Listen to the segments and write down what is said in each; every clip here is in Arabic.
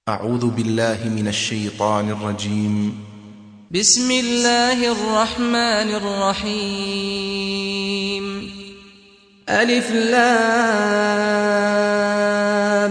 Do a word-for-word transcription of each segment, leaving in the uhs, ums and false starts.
أعوذ بالله من الشيطان الرجيم. بسم الله الرحمن الرحيم. ألف لام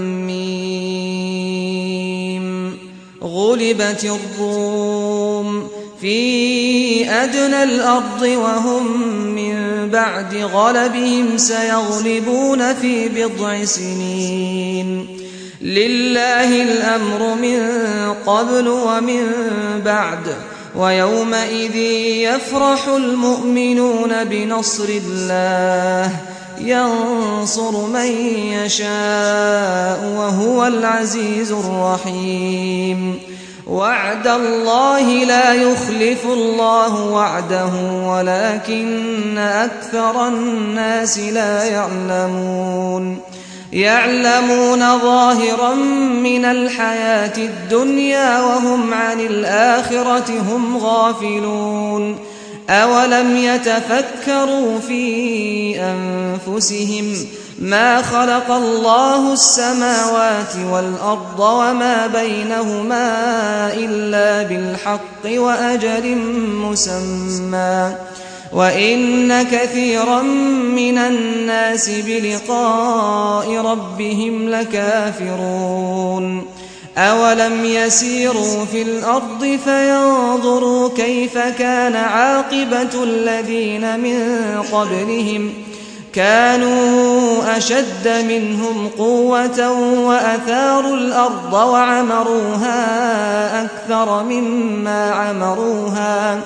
ميم. غلبت الروم في أدنى الأرض وهم من بعد غلبهم سيغلبون في بضع سنين. لله الأمر من قبل ومن بعد ويومئذ يفرح المؤمنون بنصر الله ينصر من يشاء وهو العزيز الرحيم. وعد الله لا يخلف الله وعده ولكن أكثر الناس لا يعلمون. يعلمون ظاهرا من الحياة الدنيا وهم عن الآخرة هم غافلون. أولم يتفكروا في أنفسهم ما خلق الله السماوات والأرض وما بينهما إلا بالحق وأجل مسمى وإن كثيرا من الناس بلقاء ربهم لكافرون. أولم يسيروا في الأرض فينظروا كيف كان عاقبة الذين من قبلهم كانوا أشد منهم قوة وأثاروا الأرض وعمروها أكثر مما عمروها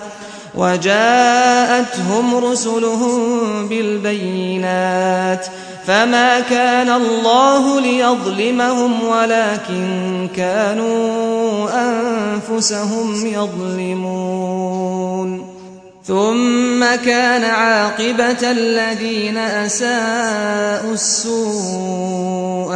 وجاءتهم رسلهم بالبينات فما كان الله ليظلمهم ولكن كانوا أنفسهم يظلمون. ثم كان عاقبة الذين أساءوا السوء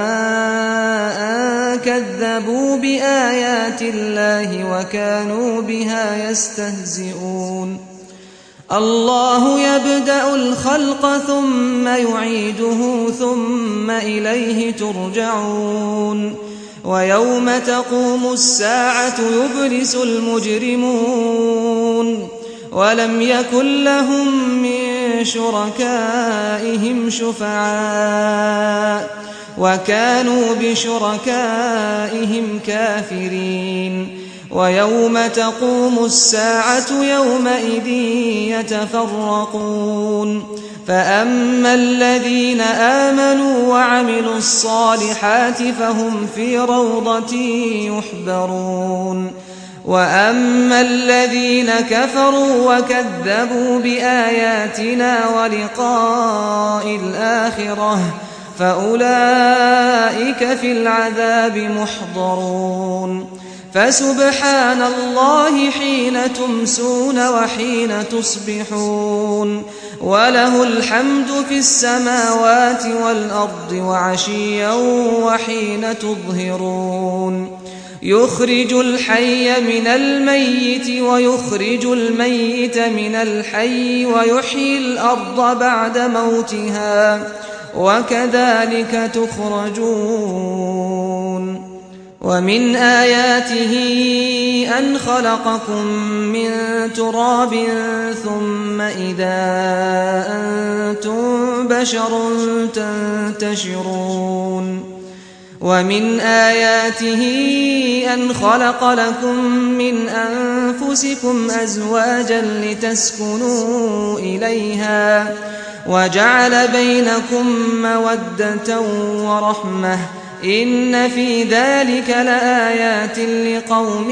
أن كذبوا بآيات الله وكانوا بها يستهزئون. الله يبدأ الخلق ثم يعيده ثم إليه ترجعون. ويوم تقوم الساعة يبلس المجرمون ولم يكن لهم من شركائهم شفعاء وكانوا بشركائهم كافرين. ويوم تقوم الساعة يومئذ يتفرقون فأما الذين آمنوا وعملوا الصالحات فهم في روضة يحبرون. وأما الذين كفروا وكذبوا بآياتنا ولقاء الآخرة فأولئك في العذاب محضرون. فسبحان الله حين تمسون وحين تصبحون وله الحمد في السماوات والأرض وعشيا وحين تظهرون. يخرج الحي من الميت ويخرج الميت من الحي ويحيي الأرض بعد موتها وكذلك تخرجون. ومن آياته أن خلقكم من تراب ثم إذا أنتم بشر تنتشرون. ومن آياته أن خلق لكم من أنفسكم أزواجا لتسكنوا إليها وجعل بينكم مودة ورحمة إن في ذلك لآيات لقوم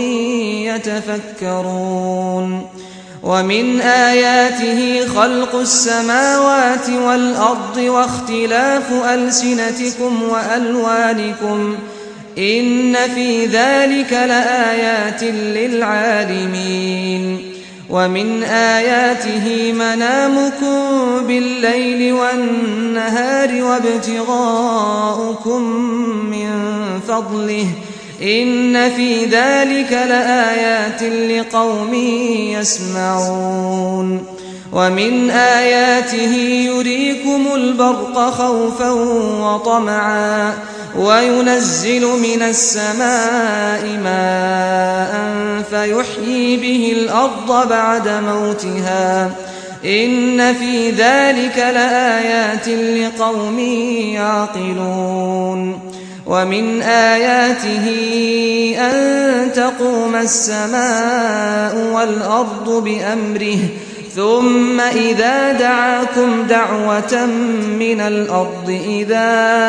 يتفكرون. ومن آياته خلق السماوات والأرض واختلاف ألسنتكم وألوانكم إن في ذلك لآيات للعالمين. ومن آياته منامكم بالليل والنهار وابتغاؤكم من فضله إن في ذلك لآيات لقوم يسمعون. ومن آياته يريكم البرق خوفا وطمعا وينزل من السماء ماء فيحيي به الأرض بعد موتها إن في ذلك لآيات لقوم يعقلون ومن آياته أن تقوم السماء والأرض بأمره ثم إذا دعاكم دعوة من الأرض إذا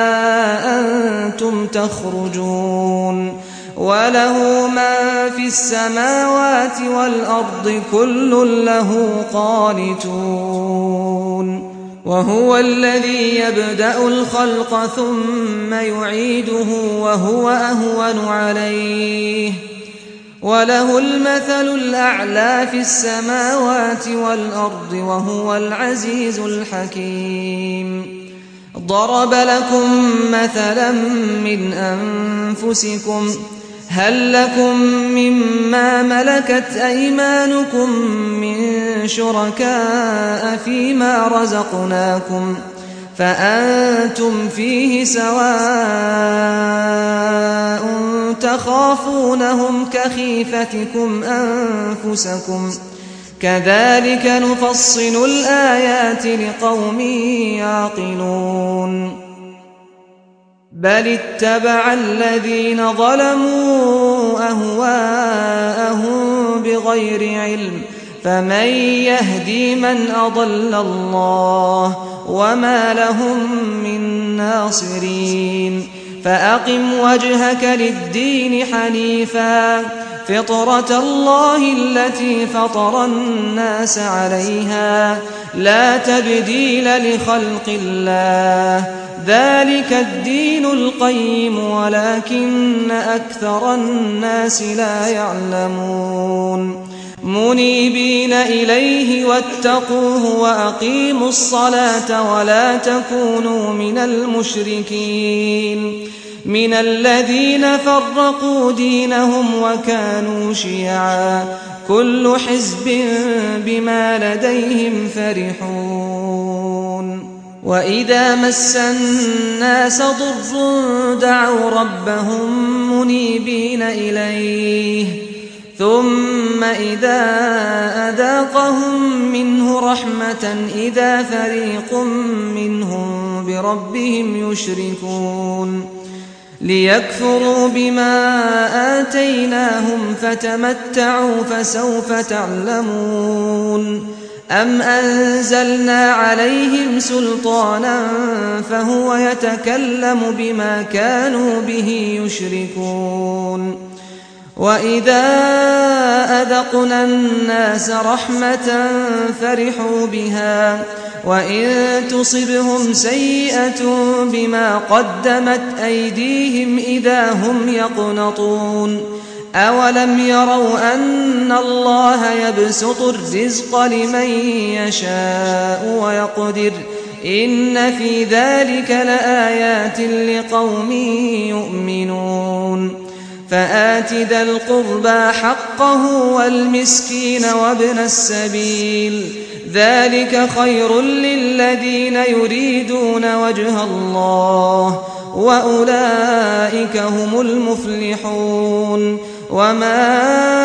أنتم تخرجون وله ما في السماوات والأرض كل له قانتون وهو الذي يبدأ الخلق ثم يعيده وهو أهون عليه وله المثل الأعلى في السماوات والأرض وهو العزيز الحكيم ضرب لكم مثلا من أنفسكم هل لكم مما ملكت أيمانكم من شركاء فيما رزقناكم فأنتم فيه سواء تخافونهم كخيفتكم أنفسكم كذلك نفصل الآيات لقوم يعقلون بل اتبع الذين ظلموا أهواءهم بغير علم فمن يهدي من أضل الله وما لهم من ناصرين فأقم وجهك للدين حنيفا فطرة الله التي فطر الناس عليها لا تبديل لخلق الله ذلك الدين القيم ولكن أكثر الناس لا يعلمون منيبين إليه واتقوه وأقيموا الصلاة ولا تكونوا من المشركين من الذين فرقوا دينهم وكانوا شيعا كل حزب بما لديهم فرحون وإذا مس الناس ضر دعوا ربهم منيبين إليه ثم إذا أذاقهم منه رحمة إذا فريق منهم بربهم يشركون ليكفروا بما آتيناهم فتمتعوا فسوف تعلمون أم أنزلنا عليهم سلطانا فهو يتكلم بما كانوا به يشركون وإذا أذقنا الناس رحمة فرحوا بها وإن تصبهم سيئة بما قدمت أيديهم إذا هم يقنطون أولم يروا أن الله يبسط الرزق لمن يشاء ويقدر إن في ذلك لآيات لقوم يؤمنون فآت ذا القربى حقه والمسكين وابن السبيل ذلك خير للذين يريدون وجه الله وأولئك هم المفلحون وما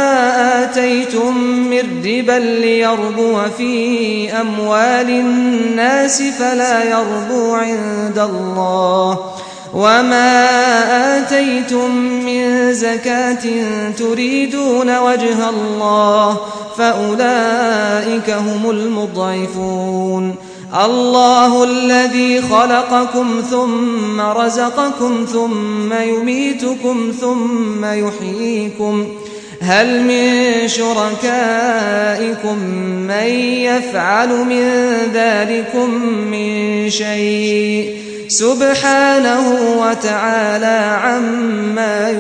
آتيتم من ربا ليربو في أموال الناس فلا يربو عند الله وما آتيتم من زكاة تريدون وجه الله فأولئك هم المضعفون الله الذي خلقكم ثم رزقكم ثم يميتكم ثم يحييكم هل من شركائكم من يفعل من ذلكم من شيء سبحانه وتعالى عما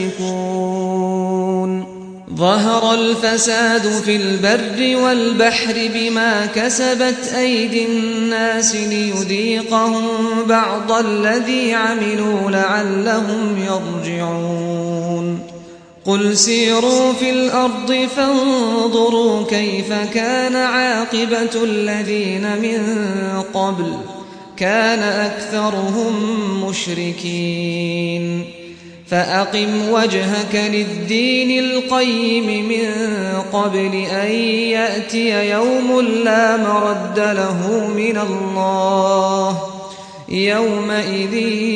يشركون ظهر الفساد في البر والبحر بما كسبت أيدي الناس ليذيقهم بعض الذي عملوا لعلهم يرجعون قل سيروا في الأرض فانظروا كيف كان عاقبة الذين من قبل كان أكثرهم مشركين فأقم وجهك للدين القيم من قبل أن يأتي يوم لا مرد له من الله يومئذ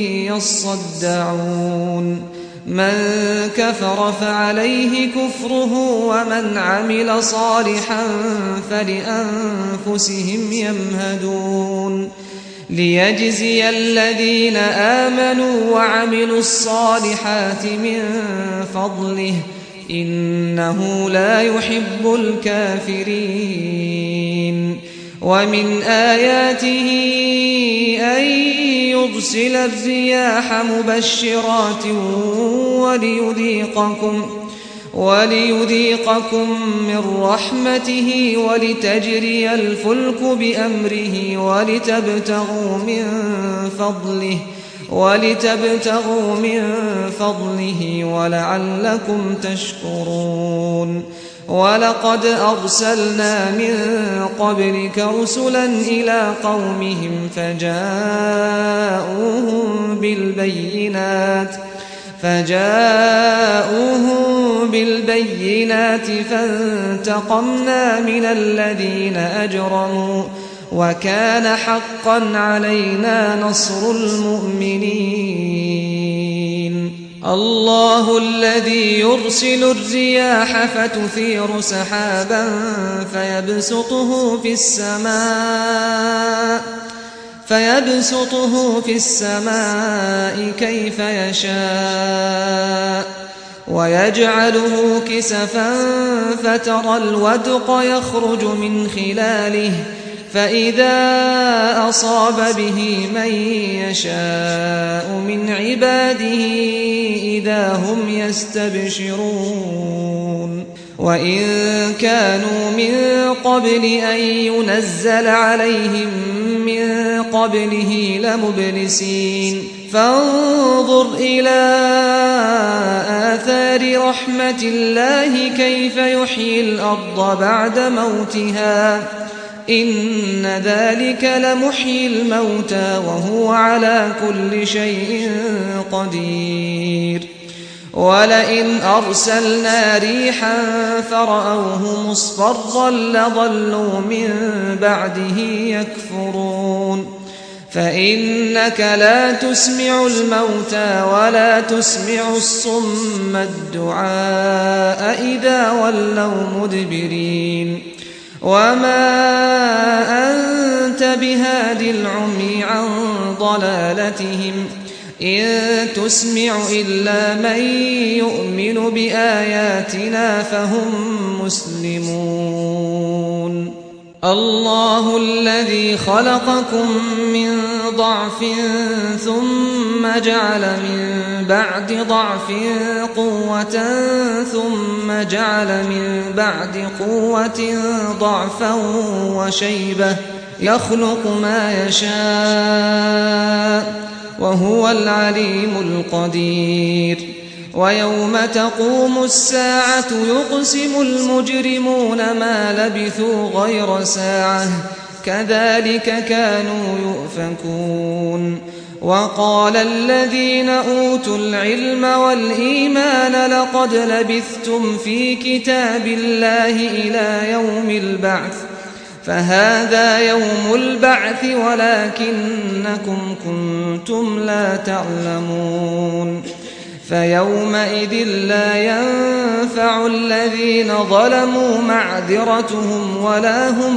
يصدعون من كفر فعليه كفره ومن عمل صالحا فلأنفسهم يمهدون ليجزي الذين آمنوا وعملوا الصالحات من فضله إنه لا يحب الكافرين ومن آياته أن يرسل الرياح مبشرات وليذيقكم وليذيقكم من رحمته ولتجري الفلك بأمره ولتبتغوا من فضله ولتبتغوا من فضله ولعلكم تشكرون ولقد أرسلنا من قبلك رسلا إلى قومهم فجاءوهم بالبينات فجاءوهم بالبينات فانتقمنا من الذين أجرموا وكان حقا علينا نصر المؤمنين الله الذي يرسل الرياح فتثير سحابا فيبسطه في السماء فيبسطه في السماء كيف يشاء ويجعله كسفا فترى الودق يخرج من خلاله فإذا أصاب به من يشاء من عباده إذا هم يستبشرون وإن كانوا من قبل أن ينزل عليهم من قبله لمبلسين فانظر إلى آثار رحمة الله كيف يحيي الأرض بعد موتها إن ذلك لمحيي الموتى وهو على كل شيء قدير ولئن أرسلنا ريحا فرأوه مصفرا لظلوا من بعده يكفرون فإنك لا تسمع الموتى ولا تسمع الصم الدعاء إذا ولوا مدبرين وما أنت بهاد العمي عن ضلالتهم إن تسمع إلا من يؤمن بآياتنا فهم مسلمون الله الذي خلقكم من ضعف ثم جعل من بعد ضعف قوة ثم جعل من بعد قوة ضعفا وشيبة يخلق ما يشاء وهو العليم القدير ويوم تقوم الساعة يقسم المجرمون ما لبثوا غير ساعة كذلك كانوا يؤفكون وقال الذين أوتوا العلم والإيمان لقد لبثتم في كتاب الله إلى يوم البعث فهذا يوم البعث ولكنكم كنتم لا تعلمون فيومئذ لا ينفع الذين ظلموا معذرتهم ولا هم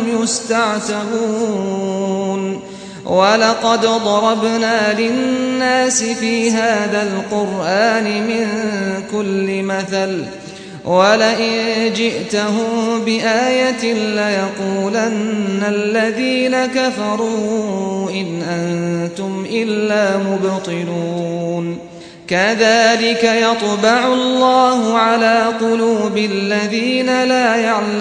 يستعتبون ولقد ضربنا للناس في هذا القرآن من كل مثل ولئن جئتهم بآية ليقولن الذين كفروا إن أنتم إلا مبطلون كذلك يطبع الله على قلوب الذين لا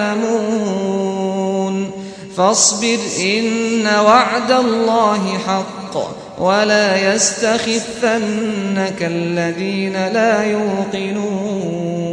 يعلمون فاصبر إن وعد الله حق ولا يستخفنك الذين لا يوقنون